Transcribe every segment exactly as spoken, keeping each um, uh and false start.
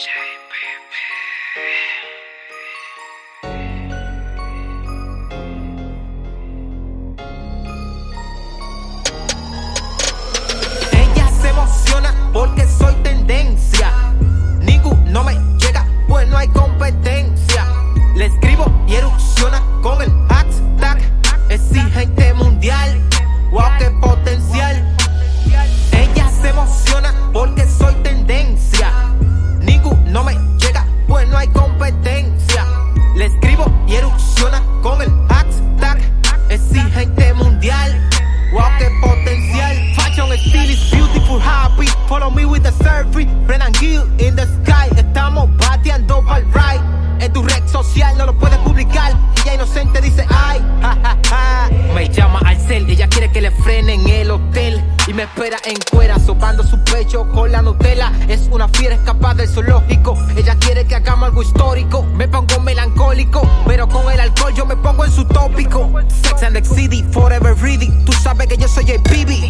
Ella se emociona porque soy tendencia. Ninguno me llega, pues no hay competencia. Le escribo y erupciona con el hashtag exigente mundial. Wow, qué potencial. Ella se emociona porque soy tendencia. Ninguno me llega, pues no hay competencia. Le escribo y erupciona con el hashtag exigente mundial. Wow, qué potencial. Fashion style is beautiful, happy. Follow me with the surfing. Brennan Gill in the sky. Estamos bateando pa'l right. En tu red social no lo puedes publicar. Ella inocente dice ay, ja, ja, ja. Me llama al cel, ella quiere que le frene en el hotel. Y me espera en cuera, sopando su pecho con la Nutella. Es una fiera escapada del zoológico. Ella quiere que hagamos algo histórico. Me pongo melancólico, pero con el alcohol yo me pongo en su tópico. Sex and the City, forever ready. Tú sabes que yo soy J P B.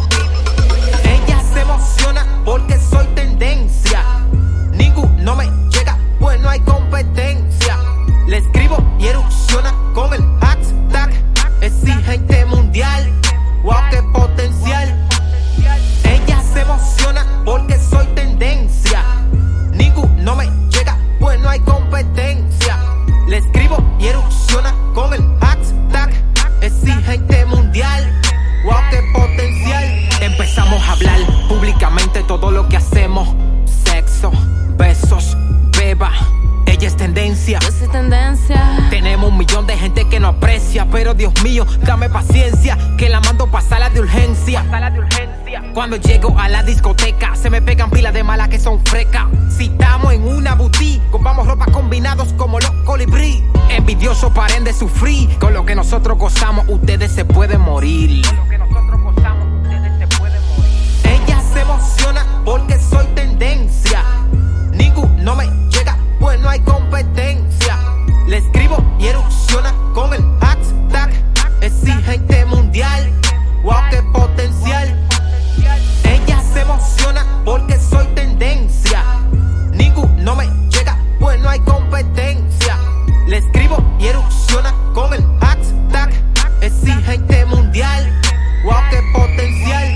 Ella se emociona porque soy tendencia. Ninguno me llega, pues no hay competencia. Le escribo y erupciona con el hashtag exigente mundial. Wow, qué potencial. Ella se emociona porque soy tendencia. Ninguno me llega, pues no hay competencia. Le escribo y erupciona con el hashtag exigente mundial. Wow, qué potencial. Empezamos a hablar públicamente todo lo que hacemos. Sexo, besos, beba. Ella es tendencia. Yo soy tendencia. Tenemos un millón de gente que no aprecia, pero Dios mío, dame paciencia, que la mando pa' sala de urgencia. Sala de urgencia. Cuando llego a la discoteca, se me pegan pilas de malas que son frecas. Si estamos en una boutique, compramos ropa combinados como los colibrí. Envidiosos paren de sufrir. Con lo que nosotros gozamos, ustedes se pueden morir. Con lo que nosotros gozamos, ustedes se pueden morir. Ella se emociona porque soy tendencia. Ninguno me llega, pues no hay competencia. Le escribo y erupciona con el hashtag exigente mundial. Wow, qué potencial. Ella se emociona porque soy tendencia. Ninguno me llega, pues no hay competencia. Le escribo y erupciona con el hashtag exigente mundial. Wow, qué potencial.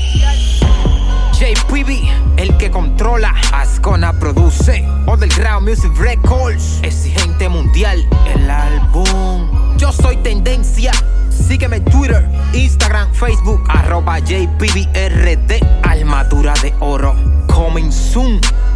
J P B, el que controla. Ascona produce. Underground Music Records. Exigente mundial, el álbum. Yo soy tendencia. Sígueme en Twitter, Instagram, Facebook. Arroba J P B R D. Armadura de oro. Coming soon.